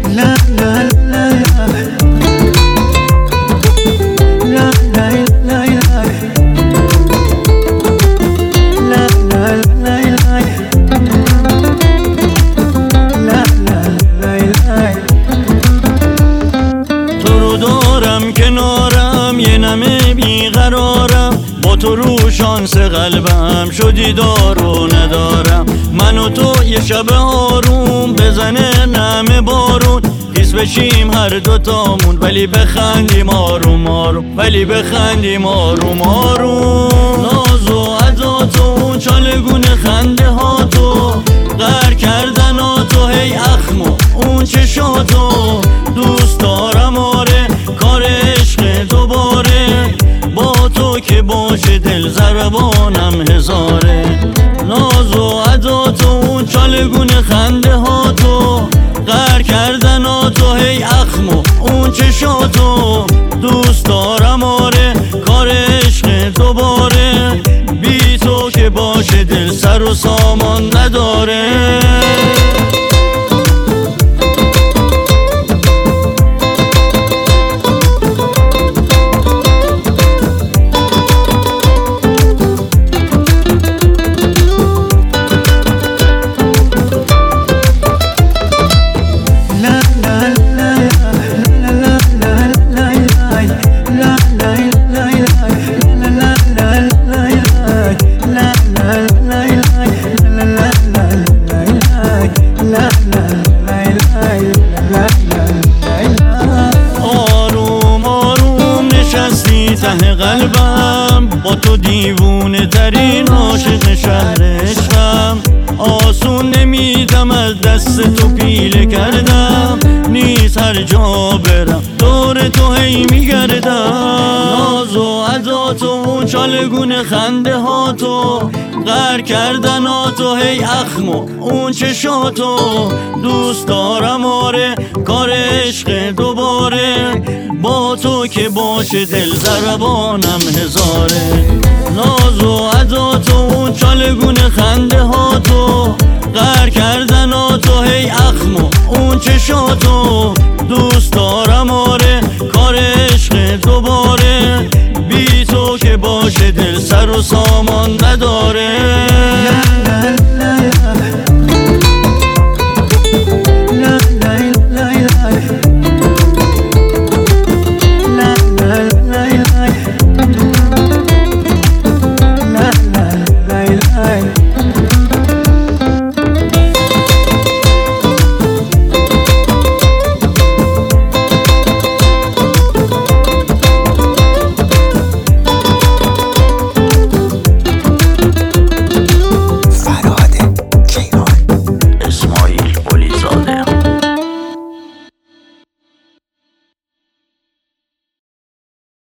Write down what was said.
لا لا لا لا لا لا لا لا لا. تو رو دارم کنارم، یه نمه بیقرارم، با تو رو شانس قلبم شدی دار و ندارم. من و تو یه شب آروم بزنه نمه بارون، حس بشیم هر دوتامون ولی بخندیم آروم آروم، ولی بخندیم آروم آروم. ناز و عداتو اون چالگونه خنده ها تو، غر کردن ها تو هی اخمو اون چشاتو. دوست دارم آره کار عشق دوباره، با تو که باشه دل ضربانم هزاره. ناز و عداتو اون چالگونه خنده ها تو، غر کردن ها تو هی اخمو اون چشاتو. دوست دارم آره کار عشق دوباره، بی تو که باشه دل سر و سامان نداره. آروم آروم نشستی ته قلبم، با تو دیوونه ترین عاشق شهر عشقم. آسون نمیدم از دست تو پیله کردم، نیست هر جا برم دور تو هی میگردم. ناز و عداتو اون چالگونه خنده ها تو، غر کردن ها تو هی اخمو اون چشاتو. دوست دارم آره کار عشق دوباره، با تو که باشه دل ضربانم هزاره. ناز و عداتو اون چالگونه خنده ها تو، غر کردن ها تو هی اخمو اون چشاتو. دوست دارم آره کار عشق دوباره، بی تو که باشه دل سر و سامان